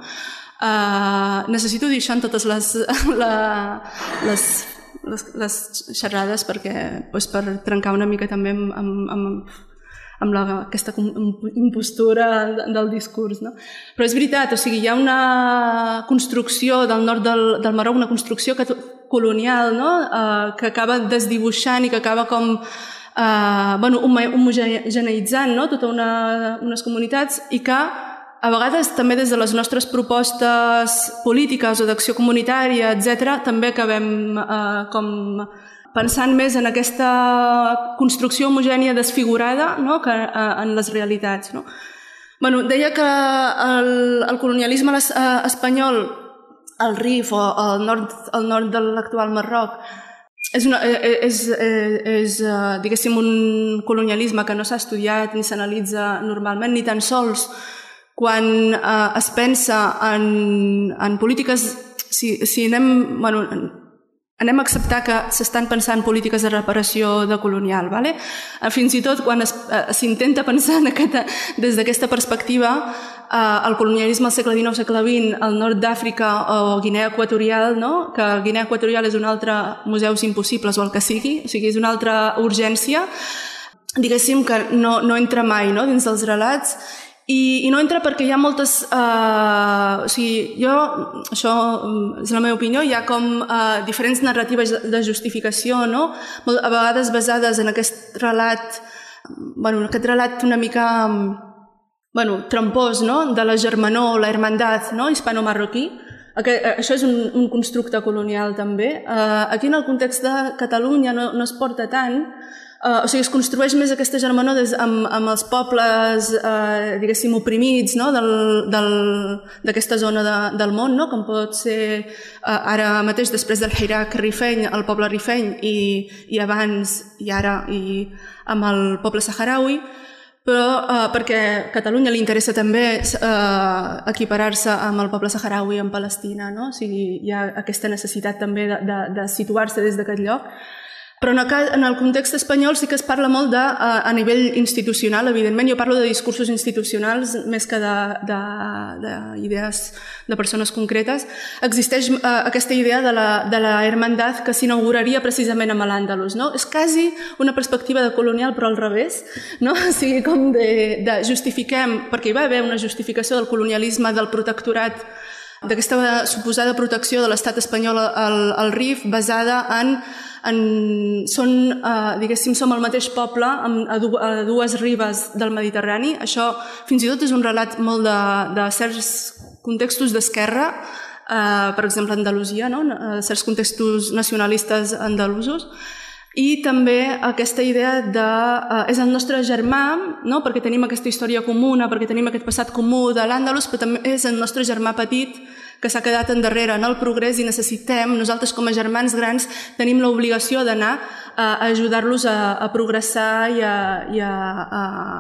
Uh, necessito dir això en totes les, la, les, les, les xerrades perquè, pues, per trencar una mica també amb, amb, amb amb la, aquesta impostura del discurs. No? Però és veritat, o sigui, hi ha una construcció del nord del, del Marroc, una construcció colonial, no? eh, que acaba desdibuixant i que acaba com eh, bueno, homogeneïtzant, no? Tota una, unes comunitats i que a vegades també des de les nostres propostes polítiques o d'acció comunitària, etcètera, també acabem eh, com pensant més en aquesta construcció homogènia desfigurada, no? Que en les realitats. No? Bueno, deia que el, el colonialisme espanyol, el R I F o el nord, el nord de l'actual Marroc, és, una, és, és, és diguéssim, un colonialisme que no s'ha estudiat ni s'analitza normalment, ni tan sols quan eh, es pensa en, en polítiques, si, si anem... Bueno, anem a acceptar que s'estan pensant polítiques de reparació decolonial. Vale? Fins i tot quan s'intenta pensar en aquesta, des d'aquesta perspectiva, eh, el colonialisme al segle dinou, segle vint, al nord d'Àfrica o Guinea Equatorial, no? Que Guinea Equatorial és un altre museus impossibles o el que sigui, o sigui, és una altra urgència, diguéssim que no, no entra mai, no? Dins dels relats. I, i no entra perquè hi ha moltes... Eh, o sigui, jo, això és la meva opinió, hi ha com eh, diferents narratives de justificació, no? A vegades basades en aquest relat, bueno, aquest relat una mica, bueno, trampós, no? De la germanor, la hermandad, no? Hispano-marroquí. Això és un, un constructe colonial també. Eh, aquí en el context de Catalunya no, no es porta tant. Uh, o sigui, es construeix més aquesta germanor des, amb, amb els pobles, uh, diguéssim, oprimits, no? d'aquesta zona de, del món, no? Com pot ser uh, ara mateix, després del Hirak rifeny, el poble rifeny, i, i abans i ara i amb el poble saharaui, però uh, perquè a Catalunya li interessa també uh, equiparar-se amb el poble saharaui en Palestina, no? O sigui, hi ha aquesta necessitat també de, de, de situar-se des d'aquest lloc. Però en el context espanyol sí que es parla molt de, a nivell institucional, evidentment. Jo parlo de discursos institucionals més que d'idees de, de, de persones concretes. Existeix uh, aquesta idea de la, de la hermandad que s'inauguraria precisament amb l'Àndalus. No? És quasi una perspectiva de colonial, però al revés. No? O sigui, com de, de justifiquem, perquè hi va haver una justificació del colonialisme, del protectorat, d'aquesta suposada protecció de l'estat espanyol al, al R I F basada en En, són, eh, diguéssim, som el mateix poble amb, a, du, a dues ribes del Mediterrani. Això fins i tot és un relat molt de, de certs contextos d'esquerra, eh, per exemple, Andalusia, no? Certs contextos nacionalistes andalusos, I també aquesta idea de eh, és el nostre germà, no? Perquè tenim aquesta història comuna, perquè tenim aquest passat comú de l'Àndalus, però també és el nostre germà petit que s'ha quedat endarrere en el progrés i necessitem, nosaltres com a germans grans, tenim l'obligació d'anar a ajudar-los a, a progressar i a... I a, a...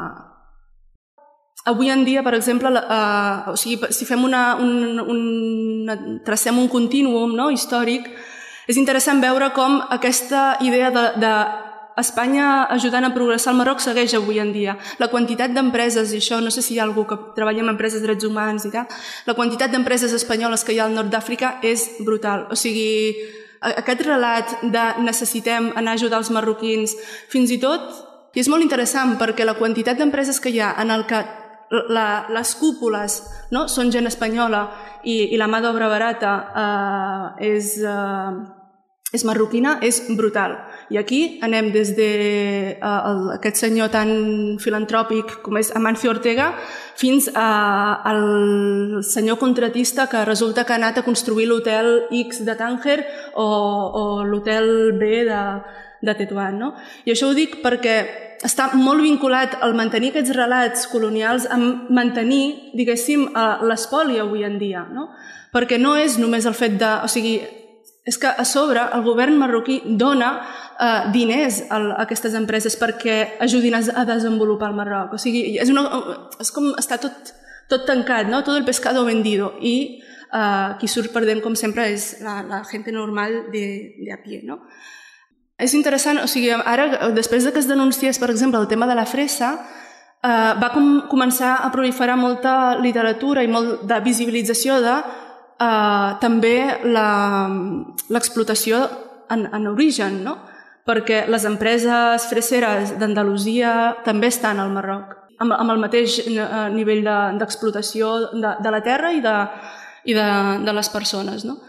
Avui en dia, per exemple, uh, o sigui, si fem una, un, un, tracem un contínuum, no? Històric, és interessant veure com aquesta idea de, de Espanya ajudant a progressar el Marroc segueix avui en dia. La quantitat d'empreses, i això no sé si hi ha algú que treballa en empreses de drets humans i tal, la quantitat d'empreses espanyoles que hi ha al nord d'Àfrica és brutal. O sigui, aquest relat de necessitem anar a ajudar els marroquins, fins i tot, i és molt interessant perquè la quantitat d'empreses que hi ha en el que la, les cúpules, no? Són gent espanyola i, i la mà d'obra barata eh, és, eh, és marroquina, és brutal. I aquí anem des de eh, el, aquest senyor tan filantròpic com és Amancio Ortega fins a, al senyor contratista que resulta que ha anat a construir l'hotel X de Tànger o, o l'hotel B de, de Tetuán. No? I això ho dic perquè està molt vinculat al mantenir aquests relats colonials amb mantenir, diguéssim, l'espoli avui en dia. No? Perquè no és només el fet de... O sigui, és que a sobre el govern marroquí dona eh, diners a aquestes empreses perquè ajudin a desenvolupar el Marroc. O sigui, és, una, és com està tot, tot tancat, no? Tot el pescado vendido. I eh, qui surt perdent, com sempre, és la, la gent normal de, de a pie, no? És interessant, o sigui, ara, després que es denunciés, per exemple, el tema de la fressa, eh, va com, començar a proliferar molta literatura i molt de visibilització de eh, també l'explotació en, en origen, no? Perquè les empreses fresseres d'Andalusia també estan al Marroc, amb, amb el mateix nivell d'explotació de, de, de la terra i de, i de, de les persones, no?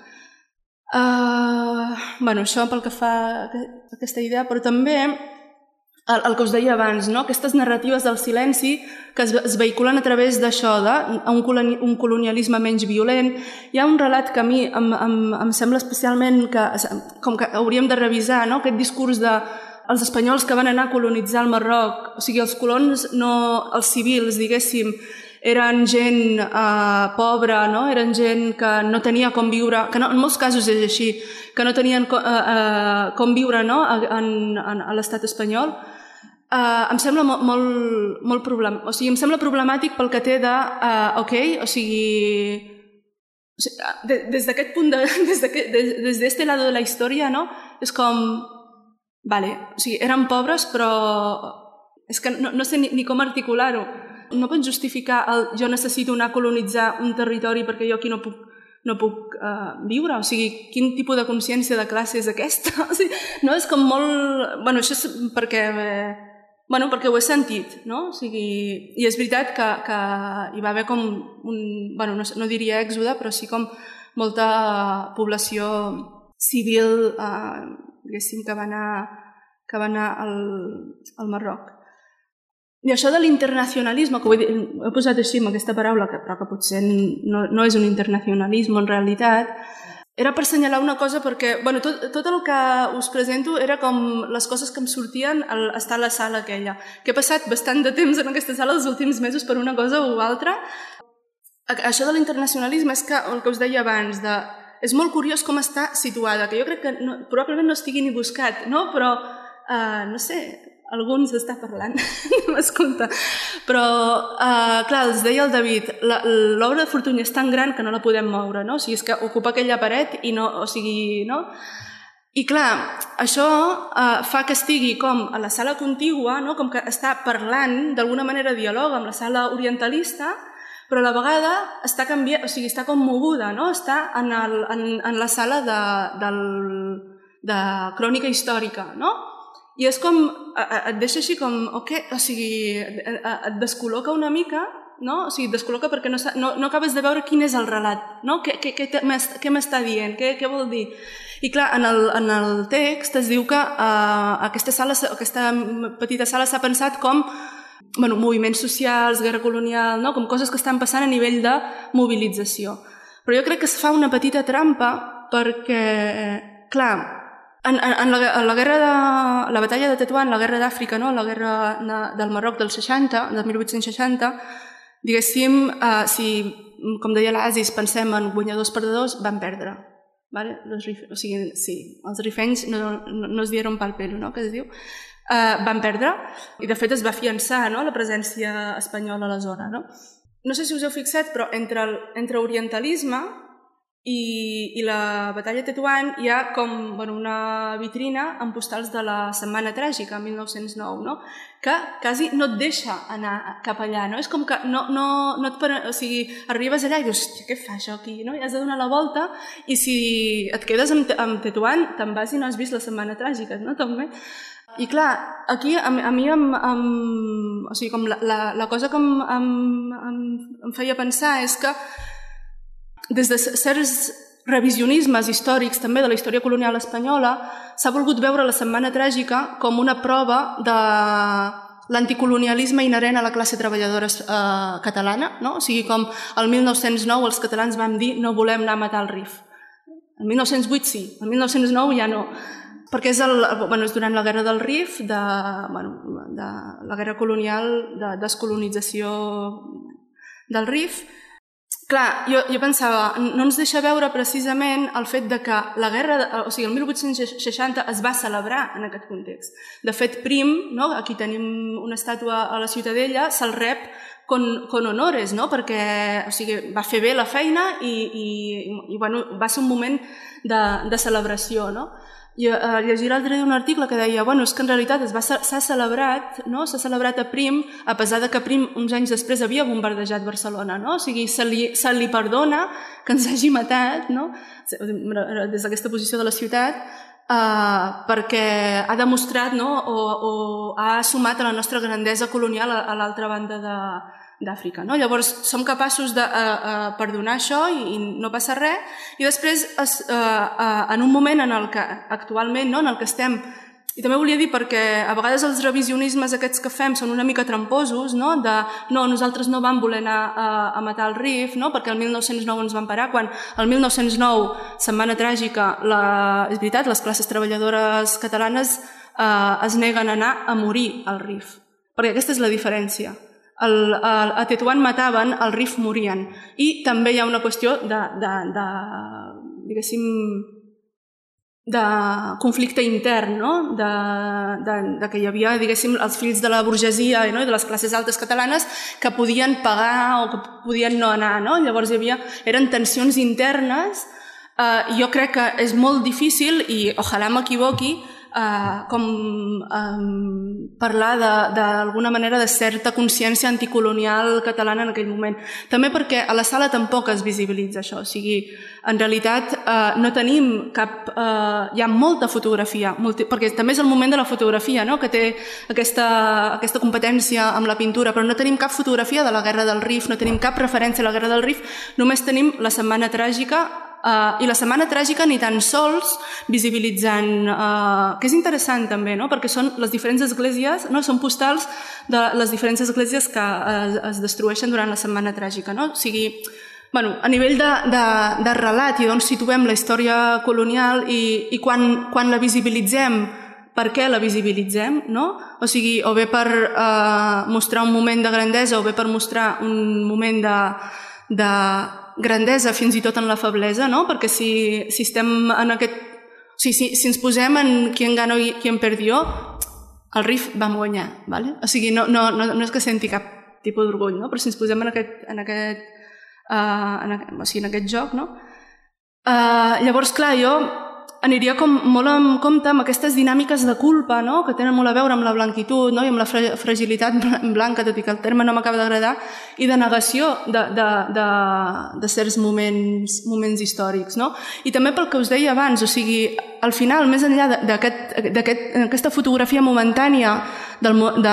Uh, bueno, això pel que fa a aquesta idea, però també el, el que us deia abans, no? Aquestes narratives del silenci que es, es vehiculen a través d'això, d'un un colonialisme menys violent. Hi ha un relat que a mi em, em, em sembla especialment que, com que hauríem de revisar, no? Aquest discurs de els espanyols que van anar a colonitzar el Marroc, o sigui, els colons, no, els civils, diguéssim, eren gent eh, pobra, no? Eren gent que no tenia com viure, que no, en molts casos és així, que no tenien com, eh, eh, com viure, no? en, en, a l'estat espanyol, eh, em sembla molt, molt, molt problem... o sigui, em sembla problemàtic pel que té de, eh, ok, o sigui, o sigui des d'aquest punt, de, des des d'este lado de la història, no? És com, vale, o sigui, eren pobres, però és que no, no sé ni, ni com articular-ho. No pots justificar el jo necessito anar a colonitzar un territori perquè jo aquí no puc, no puc uh, viure. O sigui, quin tipus de consciència de classe és aquesta? O sigui, no, és com molt... Bueno, això és perquè, eh, bueno, perquè ho he sentit, no? O sigui, i és veritat que, que hi va haver com un... Bueno, no, no diria èxode, però sí com molta població civil, eh, diguéssim, que va anar, que va anar al, al Marroc. I això de l'internacionalisme, que ho he, he posat així amb aquesta paraula, que, però que potser no, no és un internacionalisme en realitat, era per assenyalar una cosa perquè bueno, tot, tot el que us presento era com les coses que em sortien al estar a la sala aquella. Que he passat bastant de temps en aquesta sala els últims mesos per una cosa o altra. Això de l'internacionalisme és que, el que us deia abans, de, és molt curiós com està situada, que jo crec que no, probablement no estigui ni buscat, no? Però, uh, no sé... Algú ens està parlant, no m'escolta. Però, eh, clar, els deia el David, l'obra de Fortuny és tan gran que no la podem moure, no? O sigui, és que ocupa aquella paret i no, o sigui, no? I clar, això eh, fa que estigui com a la sala contigua, no? Com que està parlant, d'alguna manera dialoga amb la sala orientalista, però a la vegada està canviant, o sigui, està com moguda, no? Està en, el, en, en la sala de, del, de crònica històrica, no? I és com, et deixa així com, ok, o sigui, et descol·loca una mica, no? O sigui, et descol·loca perquè no, no, no acabes de veure quin és el relat, no? Què, què, què m'està dient? Què, què vol dir? I clar, en el, en el text es diu que uh, aquesta, sala, aquesta petita sala s'ha pensat com bueno, moviments socials, guerra colonial, no? Com coses que estan passant a nivell de mobilització. Però jo crec que es fa una petita trampa perquè, clar, En, en, la, en la guerra de la batalla de Tetuan, la guerra d'Àfrica, no? La guerra de, del Marroc del seixanta, del mil vuit-cents seixanta, diguéssim, eh, si, com deia l'Aziz, pensem en guanyadors perdedors, van perdre. Vale? Los rif... O sigui, sí, els rifenys no, no, no es dieron pal pelo, no? Que es diu. Eh, van perdre i de fet es va afiançar, no? La presència espanyola a la zona. No, no sé si us heu fixat, però entre, el, entre orientalisme I, i la batalla de Tetuan hi ha com bueno, una vitrina amb postals de la Setmana Tràgica, mil nou-cents nou, no? Que quasi no et deixa anar cap allà, no? És com que no, no, no et... O sigui, arribes allà i dius, què fa això aquí? No? I has de donar la volta i si et quedes amb, amb Tetuan te'n vas i no has vist la Setmana Tràgica, no? També. I clar, aquí a, a mi em, em, o sigui, com la, la, la cosa que em, em, em, em feia pensar és que des de certs revisionismes històrics també de la història colonial espanyola s'ha volgut veure la Setmana Tràgica com una prova de l'anticolonialisme inherent a la classe treballadora eh, catalana, no? O sigui, com el mil nou-cents nou els catalans vam dir no volem anar a matar el R I F. El mil nou-cents vuit sí, el mil nou-cents nou ja no. Perquè és, el, bueno, és durant la guerra del R I F, de, bueno, de la guerra colonial, de descolonització del R I F. Clar, jo, jo pensava, no ens deixa veure precisament el fet de que la guerra, o sigui, el mil vuit-cents seixanta es va celebrar en aquest context. De fet, Prim, no? Aquí tenim una estàtua a la Ciutadella, se'l rep con, con honores, no? Perquè o sigui, va fer bé la feina i, i, i bueno, va ser un moment de, de celebració, no? I a llegir l'altre dia un article que deia bueno, és que en realitat s'ha celebrat, no? S'ha celebrat a Prim, a pesar de que Prim uns anys després havia bombardejat Barcelona, no? O sigui, se li, se li perdona que ens hagi matat, no? Des d'aquesta posició de la ciutat, eh, perquè ha demostrat, no? o, o ha sumat a la nostra grandesa colonial a, a l'altra banda de d'Àfrica. No? Llavors, som capaços de uh, uh, perdonar això i, i no passa res. I després, es, uh, uh, en un moment en el que actualment, no? En el que estem, i també volia dir perquè a vegades els revisionismes aquests que fem són una mica tramposos, no? De no, nosaltres no vam voler anar a, a matar el R I F, no? Perquè el mil nou-cents nou ens van parar, quan el mil nou-cents nou, Setmana Tràgica, la, és veritat, les classes treballadores catalanes uh, es neguen a anar a morir al R I F. Perquè aquesta és la diferència. El, el, a Tetuan mataven, al R I F morien. I també hi ha una qüestió de, de, de diguéssim, de conflicte intern, no? de, de, de que hi havia, diguéssim, els fills de la burgesia, no? I de les classes altes catalanes que podien pagar o que podien no anar, no? Llavors hi havia, eren tensions internes. Eh, jo crec que és molt difícil, i ojalà m'equivoqui, Uh, com um, parlar d'alguna manera de certa consciència anticolonial catalana en aquell moment. També perquè a la sala tampoc es visibilitza això. O sigui, en realitat uh, no tenim cap... Uh, hi ha molta fotografia, multi, perquè també és el moment de la fotografia, no? Que té aquesta, aquesta competència amb la pintura, però no tenim cap fotografia de la guerra del R I F, no tenim cap referència a la guerra del R I F, només tenim la Setmana Tràgica. Uh, I la Setmana Tràgica ni tan sols visibilitzant, uh, que és interessant també, no? Perquè són les diferents esglésies, no? Són postals de les diferents esglésies que es, es destrueixen durant la Setmana Tràgica. No? O sigui, bueno, a nivell de, de, de relat i d'on situem la història colonial i, i quan, quan la visibilitzem, per què la visibilitzem, no? O sigui, o bé per uh, mostrar un moment de grandesa o bé per mostrar un moment de, de grandesa fins i tot en la feblesa, no? Perquè si, si estem en aquest... O sigui, si, si ens posem en qui en gana i qui en perdió, el R I F vam guanyar, ¿vale? O sigui, no, no, no, no és que senti cap tipus d'orgull, no? Però si ens posem en aquest, en aquest, uh, en aquest, o sigui, en aquest joc, no? Uh, llavors, clar, jo aniria com molt en compte amb aquestes dinàmiques de culpa, no? Que tenen molt a veure amb la blanquitud, no? I amb la fragilitat blanca, tot i que el terme no m'acaba d'agradar, i de negació de, de, de, de certs moments, moments històrics, no? I també pel que us deia abans, o sigui, al final, més enllà d'aquesta fotografia momentània del, de,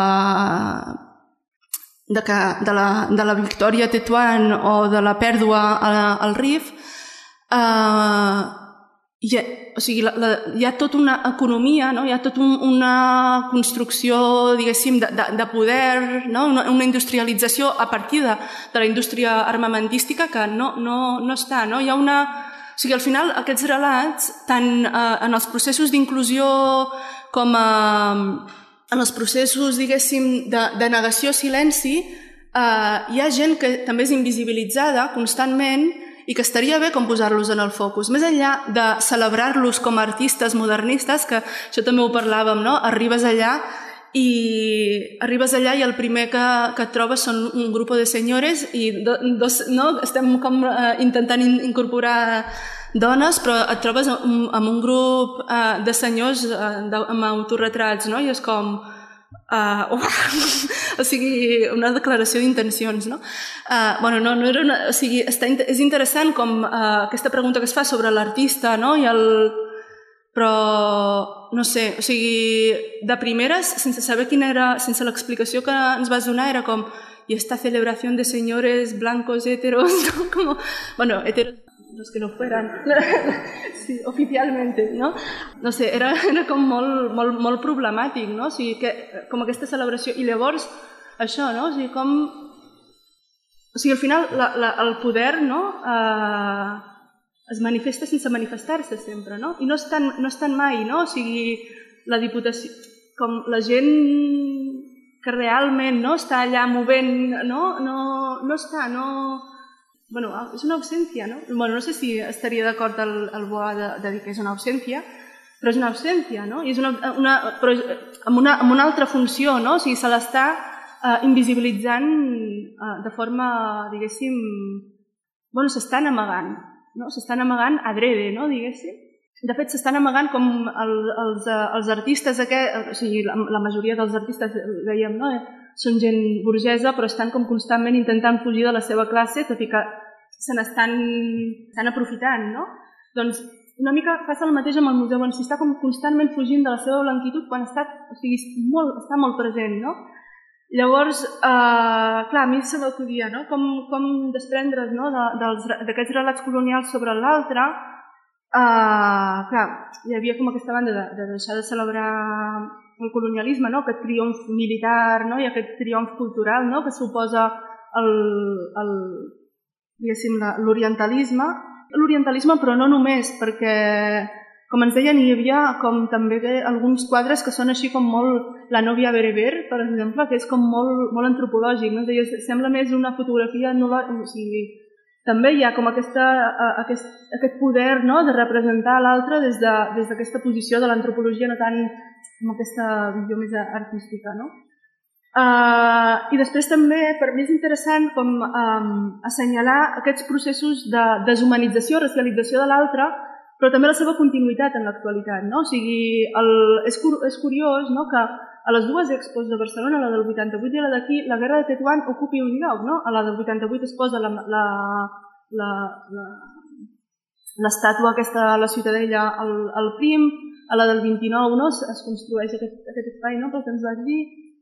de, que, de, la, de la victòria a Tetuan o de la pèrdua al R I F, eh, Hi ha, o sigui, la, la, hi ha tota una economia, no? Hi ha tota un, una construcció, diguéssim, de, de, de poder, no? una, una industrialització a partir de, de la indústria armamentística que no, no, no està. No? Hi ha una, o sigui, al final, aquests relats, tant eh, en els processos d'inclusió com a, en els processos, diguéssim, de, de negació-silenci, eh, hi ha gent que també és invisibilitzada constantment i que estaria bé com posar-los en el focus. Més enllà de celebrar-los com a artistes modernistes, que això també ho parlàvem, no? Arribes allà i arribes allà i el primer que, que et trobes són un grup de senyores i do, dos, no? Estem com eh, intentant in, incorporar dones, però et trobes amb, amb un grup eh, de senyors eh, de, amb autorretrats, no? I és com... Uh, oh, o sigui, una declaració d'intencions, no? Uh, bueno, no, no era una, o sigui, està, és interessant com uh, aquesta pregunta que es fa sobre l'artista, no? I el... Però, no sé, o sigui, de primeres, sense saber quina era, sense l'explicació que ens vas donar, era com, i esta celebració de senyores blancos heteros, no? Como, bueno, heteros, los que no fueran, sí, oficialmente, no? No sé, era, era com molt, molt, molt problemàtic, no? O sigui, que, com aquesta celebració, i llavors, això, no? O sigui, com... O sigui, al final, la, la, el poder, no?, eh, es manifesta sense manifestar-se sempre, no? I no estan, no estan mai, no? O sigui, la Diputació, com la gent que realment no està allà movent, no? No, no està, no... Bueno, és una ausència, no? Bueno, no sé si estaria d'acord el, el Boa de, de dir que és una ausència, però és una ausència, no? I és una, una, però amb, una, amb una altra funció, no? O sigui, se l'està eh, invisibilitzant eh, de forma, diguéssim... Bueno, s'estan amagant, no? S'estan amagant adrede, no? Diguéssim. De fet, s'estan amagant com el, els, els artistes, aquest, o sigui, la, la majoria dels artistes, dèiem, no? Són gent burgesa, però estan com constantment intentant fugir de la seva classe, tot i que se n'estan aprofitant, no? Doncs una mica passa el mateix amb el museu, on s'hi està com constantment fugint de la seva blanquitud quan està, o sigui, molt, està molt present, no? Llavors, eh, clar, a mi se m'acudia, no? Com, com desprendre's, no? D'aquests relats colonials sobre l'altre. Eh, clar, hi havia com aquesta banda de, de deixar de celebrar el colonialisme, no? Aquest triomf militar, no? I aquest triomf cultural, no? Que suposa l'orientalisme. L'orientalisme, però no només, perquè, com ens deien, hi havia com també alguns quadres que són així com molt la nòvia bereber, per exemple, que és com molt, molt antropològic, no? Deia, sembla més una fotografia, no la, o sigui, també hi ha com aquesta, aquest, aquest poder, no? De representar l'altre des d'aquesta de, posició de l'antropologia, no tant com aquesta visió més artística, no? Uh, I després també, per mi és interessant com um, assenyalar aquests processos de deshumanització, racialització de l'altre, però també la seva continuïtat en l'actualitat, no? O sigui, el, és, és curiós, no?, que a les dues expos de Barcelona, la del vuitanta-vuit i la d'aquí, la guerra de Tetuan ocupi un lloc, no? A la del vuitanta-vuit es posa la, la, la, la, l'estàtua aquesta a la Ciutadella al, al Prim, a la del vint-i-nou, no? Es, es construeix aquest, aquest espai, no?, pel que ens vas dir.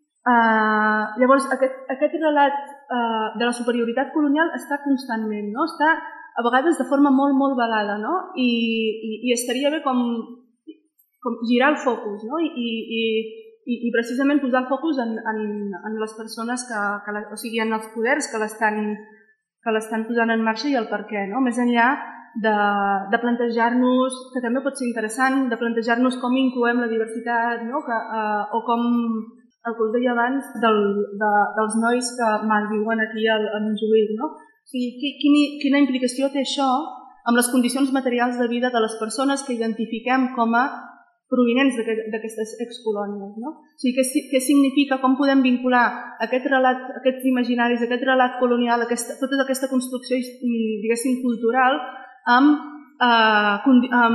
Uh, llavors, aquest, aquest relat uh, de la superioritat colonial està constantment, no? Està a vegades de forma molt, molt velada, no? I, i, i estaria bé com, com girar el focus, no? I, i, i, i precisament posar el focus en, en, en les persones, que, que la, o sigui, en els poders que l'estan que l'estan posant en marxa i el per què, no? Més enllà de, de plantejar-nos, que també pot ser interessant, de plantejar-nos com incloem la diversitat, no? Que, uh, o com el que us deia abans del, de, dels nois que malviuen aquí a, a Montjuïc, no? O sigui, quina, quina implicació té això amb les condicions materials de vida de les persones que identifiquem com a provinents d'aquestes excolònies, no? O sigui, què, què significa, com podem vincular aquest relat, aquests imaginaris, aquest relat colonial, aquesta, tota aquesta construcció, diguéssim, cultural, amb, eh,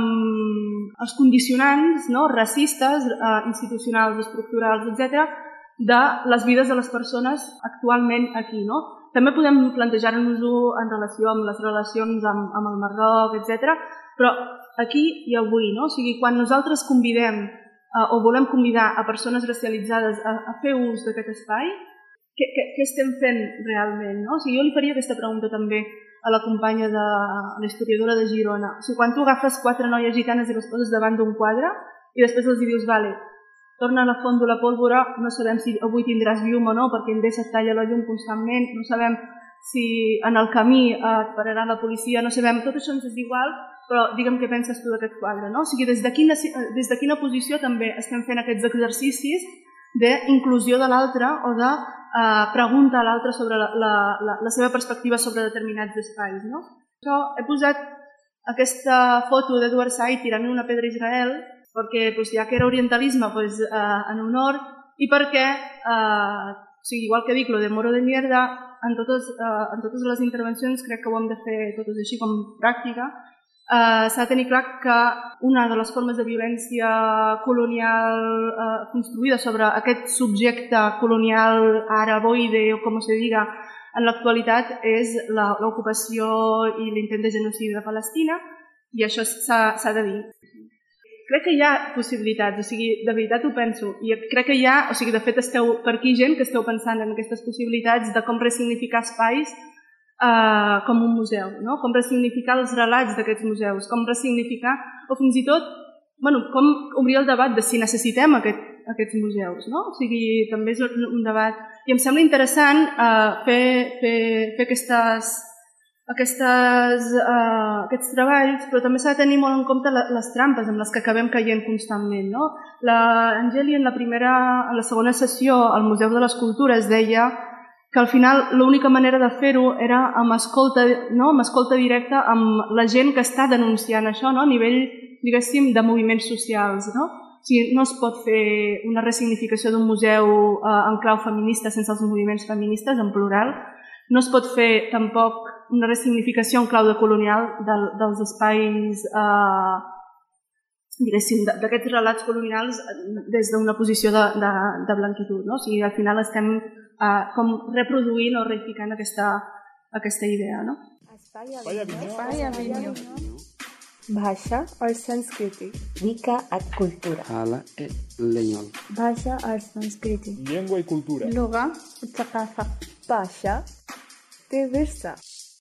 amb els condicionants, no?, racistes, eh, institucionals, estructurals, etcètera, de les vides de les persones actualment aquí, no? També podem plantejar-nos-ho en relació amb les relacions amb, amb el Marroc, etcètera, però aquí i avui, no? O sigui, quan nosaltres convidem eh, o volem convidar a persones racialitzades a, a fer ús d'aquest espai, què, què, què estem fent realment, no? O sigui, jo li faria aquesta pregunta també a la companya, de la historiadora de Girona. O sigui, quan tu agafes quatre noies gitanes i les poses davant d'un quadre i després els dius, vale, torna a la font de la pólvora, no sabem si avui tindràs llum o no, perquè Endesa et talla la llum constantment, no sabem si en el camí et pararà la policia, no sabem, tot això ens és igual, però digue'm què penses tu d'aquest quadre, no? O sigui, des de quina, des de quina posició també estem fent aquests exercicis d'inclusió de l'altre o de eh, pregunta a l'altre sobre la, la, la, la seva perspectiva sobre determinats espais, no? Això, he posat aquesta foto d'Edward Said tirant una pedra a Israel perquè, doncs, ja que era orientalisme, doncs, eh, en honor, i perquè, eh, o sigui, igual que dic, lo de Moro de Mierda, en totes, eh, en totes les intervencions crec que ho hem de fer totes així com pràctica. Eh, s'ha de tenir clar que una de les formes de violència colonial eh, construïda sobre aquest subjecte colonial araboide o com se diga en l'actualitat és l'ocupació i l'intent de genocidi de Palestina, i això s'ha de dir. Crec que hi ha possibilitats, o sigui, de veritat ho penso, i crec que hi ha, o sigui, de fet esteu per aquí gent que esteu pensant en aquestes possibilitats de com ressignificar espais eh, com un museu, no? Com ressignificar els relats d'aquests museus, com ressignificar, o fins i tot, bueno, com obrir el debat de si necessitem aquest, aquests museus, no? O sigui, també és un debat, i em sembla interessant eh, fer, fer, fer aquestes... Aquestes, uh, aquests treballs, però també s'ha de tenir molt en compte les trampes amb les que acabem caient constantment, no? L'Angeli en la primera, en la segona sessió al Museu de l'Escultura es deia que al final l'única manera de fer-ho era amb escolta, no? Amb escolta directa amb la gent que està denunciant això, no? A nivell, diguéssim, de moviments socials, no? O sigui, no es pot fer una ressignificació d'un museu uh, en clau feminista sense els moviments feministes, en plural. No es pot fer tampoc una ressignificació en clau de colonial del, dels espais, eh, diguéssim, d'aquests relats colonials des d'una posició de, de, de blanquitud, no? O sigui, al final estem eh, com reproduint o reificant aquesta, aquesta idea, no? Espai Avinyó. Bhasha और संस्कृति. Mica et cultura. Hala e leñol. Bhasha और संस्कृति. Llengua i cultura. Lugha, الثقافة. Bhasha, diversa.